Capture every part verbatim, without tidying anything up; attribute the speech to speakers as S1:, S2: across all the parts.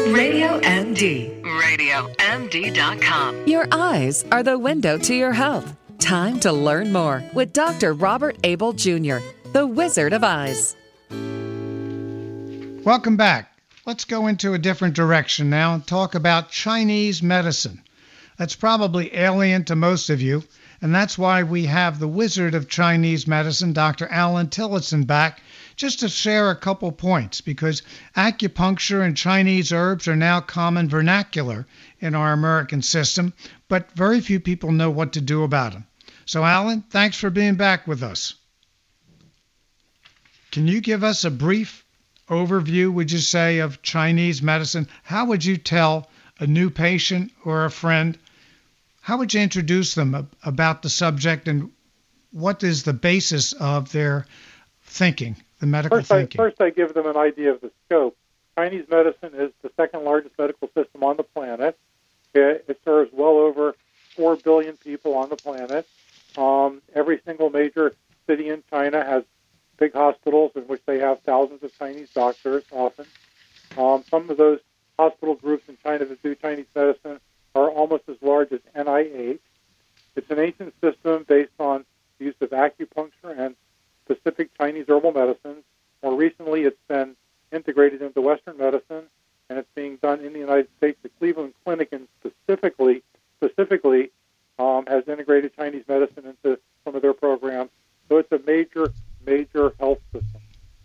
S1: Radio M D. radio M D dot com. Your eyes are the window to your health. Time to learn more with Doctor Robert Abel Junior, the Wizard of Eyes.
S2: Welcome back. Let's go into a different direction now and talk about Chinese medicine. That's probably alien to most of you, and that's why we have the Wizard of Chinese Medicine, Doctor Alan Tillotson, back just to share a couple points, because acupuncture and Chinese herbs are now common vernacular in our American system, but very few people know what to do about them. So, Alan, thanks for being back with us. Can you give us a brief overview, would you say, of Chinese medicine? How would you tell a new patient or a friend, how would you introduce them about the subject, and what is the basis of their thinking, the medical
S3: first I,
S2: thinking?
S3: First, I give them an idea of the scope. Chinese medicine is the second largest medical system on the planet. It, it serves well over four billion people on the planet. Um, every single major city in China has big hospitals in which they have thousands of Chinese doctors often. Um, some of those hospital groups in China that do Chinese medicine are almost as large as N I H. It's an ancient system based on the use of acupuncture and specific Chinese herbal medicines. More recently, it's been integrated into Western medicine, and it's being done in the United States. The Cleveland Clinic, and specifically, specifically um, has integrated Chinese medicine into some of their programs. So it's a major, major health system.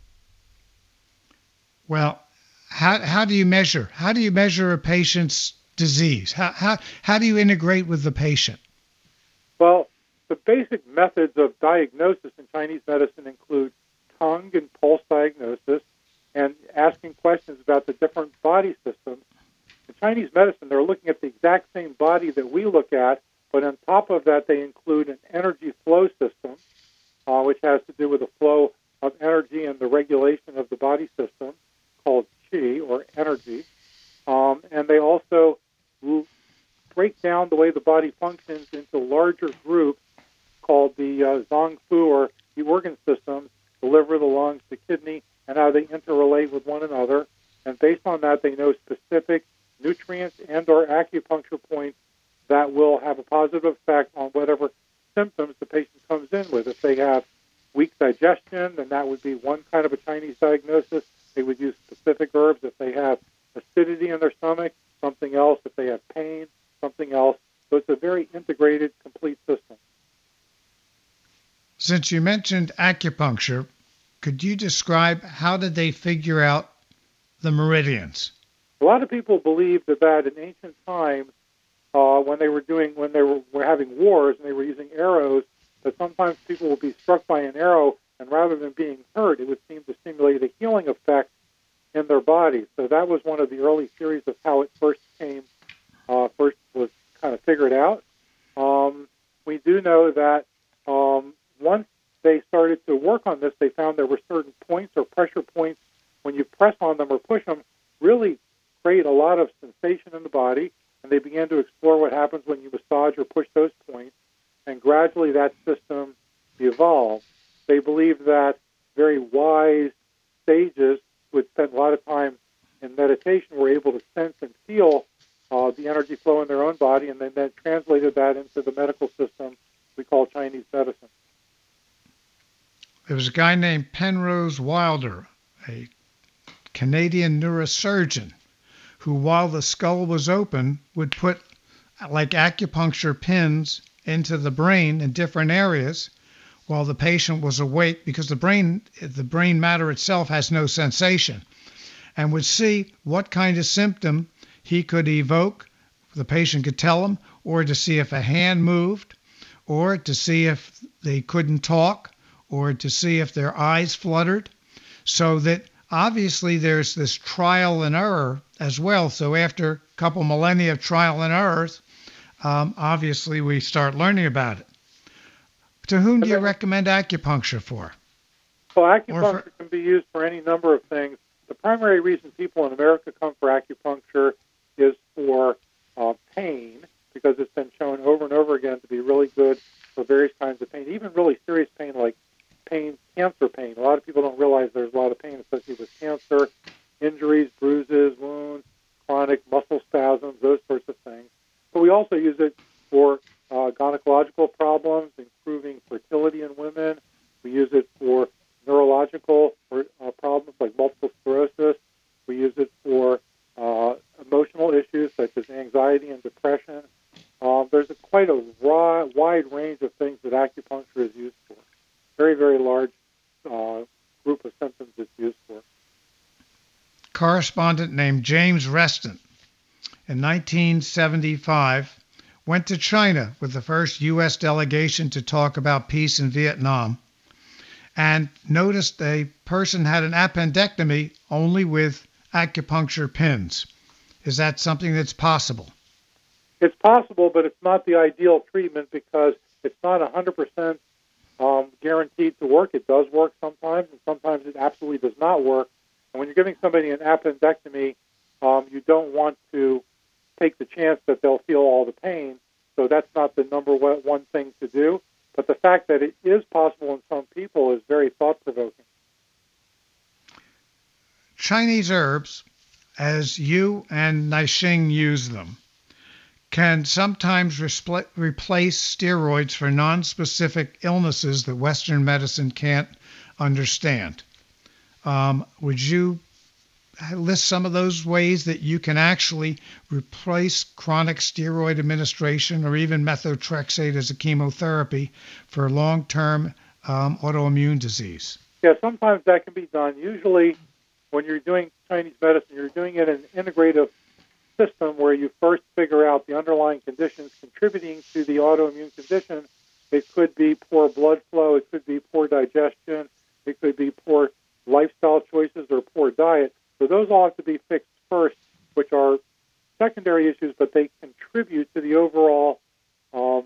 S2: Well, how how do you measure? How do you measure a patient's disease? How how how do you integrate with the patient?
S3: Well, the basic methods of diagnosis in Chinese medicine include tongue and pulse diagnosis and asking questions about the different body systems. In Chinese medicine, they're looking at the exact same body that we look at, but on top of that, they include an energy flow system, uh, which has to do with the flow of energy and the regulation of the body system, called qi, or energy. Um, and they also break down the way the body functions into larger groups called the uh, Zongfu, or the organ systems, the liver, the lungs, the kidney, and how they interrelate with one another. And based on that, they know specific nutrients and or acupuncture points that will have a positive effect on whatever symptoms the patient comes in with. If they have weak digestion, then that would be one kind of a Chinese diagnosis. They would use specific herbs. If they have acidity in their stomach, something else. If they have pain, something else. So it's a very integrated, complete system.
S2: Since you mentioned acupuncture, could you describe how did they figure out the meridians?
S3: A lot of people believe that, that in ancient times, uh, when they were doing, when they were, were having wars and they were using arrows, that sometimes people would be struck by an arrow, and rather than being hurt, it would seem to stimulate a healing effect in their bodies. So that was one of the early theories of how it first came, uh, first was kind of figured out. Um, we do know that um, once they started to work on this, they found there were certain points or pressure points when you press on them or push them really create a lot of sensation in the body, and they began to explore what happens when you massage or push those points, and gradually that system evolved. They believe that very wise sages who had spent a lot of time in meditation were able to sense and feel uh, the energy flow in their own body, and then, then translated that into the medical system we call Chinese medicine.
S2: There was a guy named Penrose Wilder, a Canadian neurosurgeon, who, while the skull was open, would put like acupuncture pins into the brain in different areas while the patient was awake, because the brain, the brain matter itself has no sensation, and would see what kind of symptom he could evoke. The patient could tell him, or to see if a hand moved, or to see if they couldn't talk, or to see if their eyes fluttered. So that obviously there's this trial and error as well. So after a couple millennia of trial and errors, um, obviously we start learning about it. To whom do you recommend acupuncture for?
S3: Well, acupuncture for... can be used for any number of things. The primary reason people in America come for acupuncture is for uh, pain, because it's been shown over and over again to be really good for various kinds of pain, even really serious pain like pain, cancer pain. A lot of people don't realize there's a lot of pain associated with cancer, injuries, bruises, wounds, chronic muscle spasms, those sorts of things. But we also use it for uh, gynecological problems, improving fertility in women. We use it for neurological or, uh, problems like multiple sclerosis. We use it for uh, emotional issues such as anxiety and depression. Um, there's a, quite a raw, wide range of things that acupuncture is used for. Very, very large uh, group of symptoms it's used for.
S2: Correspondent named James Reston in nineteen seventy-five went to China with the first U S delegation to talk about peace in Vietnam, and noticed a person had an appendectomy only with acupuncture pins. Is that something that's possible?
S3: It's possible, but it's not the ideal treatment because it's not one hundred percent um, guaranteed to work. It does work sometimes, and sometimes it absolutely does not work. And when you're giving somebody an appendectomy, um, you don't want to take the chance that they'll feel all the pain. So that's not the number one thing to do. But the fact that it is possible in some people is very thought-provoking.
S2: Chinese herbs, as you and Naixing use them, can sometimes respl- replace steroids for non-specific illnesses that Western medicine can't understand. Um, would you list some of those ways that you can actually replace chronic steroid administration or even methotrexate as a chemotherapy for long-term um, autoimmune disease?
S3: Yeah, sometimes that can be done. Usually when you're doing Chinese medicine, you're doing it in an integrative system where you first figure out the underlying conditions contributing to the autoimmune condition. It could be poor blood flow, it could be poor digestion, it could be poor lifestyle choices or poor diet. So those all have to be fixed first, which are secondary issues, but they contribute to the overall um,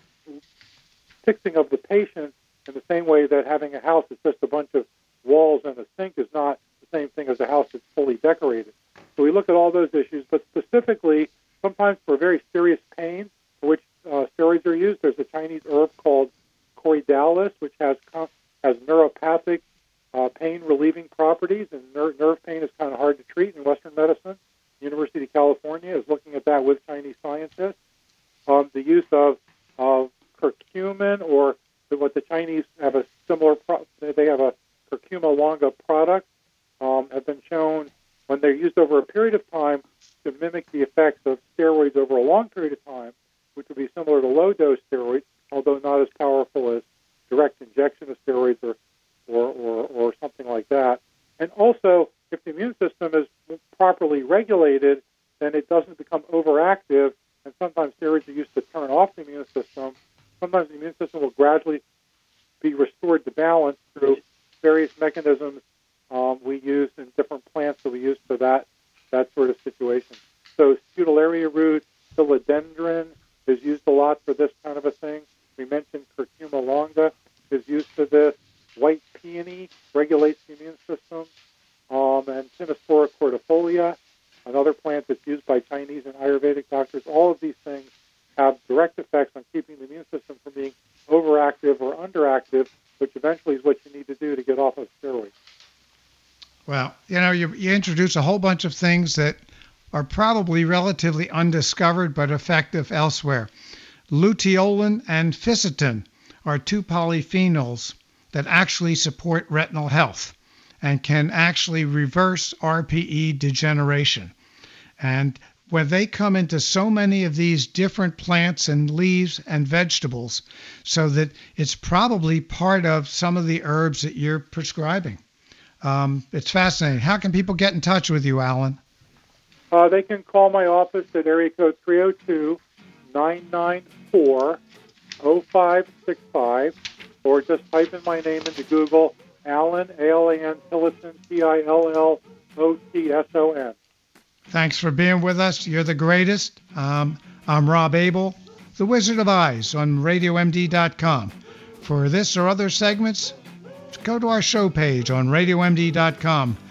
S3: fixing of the patient in the same way that having a house that's just a bunch of walls and a sink is not the same thing as a house that's fully decorated. So we look at all those issues, but specifically, sometimes for very serious pain, for which uh, steroids are used, there's a Chinese herb called Corydalis, which has has neuropathic uh, pain-relieving properties, and ner- nerve pain is kind of hard to treat in Western medicine. University of California is looking at that with Chinese scientists. Um, the use of, of curcumin, or what the Chinese have a similar, pro- they have a curcuma longa product, um, have been shown when they're used over a period of time to mimic the effects of steroids over a long period of time, which would be similar to low-dose steroids, although not as powerful as direct injection of steroids or, or, or, or something like that. And also, if the immune system is properly regulated, then it doesn't become overactive, and sometimes steroids are used to turn off the immune system. Sometimes the immune system will gradually be restored to balance through various mechanisms um, we use in different plants that we use for that that sort of situation. So Scutellaria root, philodendron is used a lot for this kind of a thing. We mentioned curcuma longa is used for this. White peony regulates the immune system. Um, and Cynospora cordifolia, another plant that's used by Chinese and Ayurvedic doctors. All of these things have direct effects on keeping the immune system from being overactive or underactive, which eventually is what you need to do to get off of steroids.
S2: Well, you know, you, you introduce a whole bunch of things that are probably relatively undiscovered but effective elsewhere. Luteolin and fisetin are two polyphenols that actually support retinal health and can actually reverse R P E degeneration. And when they come into so many of these different plants and leaves and vegetables, so that it's probably part of some of the herbs that you're prescribing. Um, it's fascinating. How can people get in touch with you, Alan?
S3: Uh, they can call my office at area code three oh two, nine nine four, oh five six five, or just type in my name into Google, Alan, A L A N, Tillotson, T I L L O T S O N.
S2: Thanks for being with us. You're the greatest. Um, I'm Rob Abel, the Wizard of Eyes on radio M D dot com. For this or other segments, go to our show page on radio M D dot com.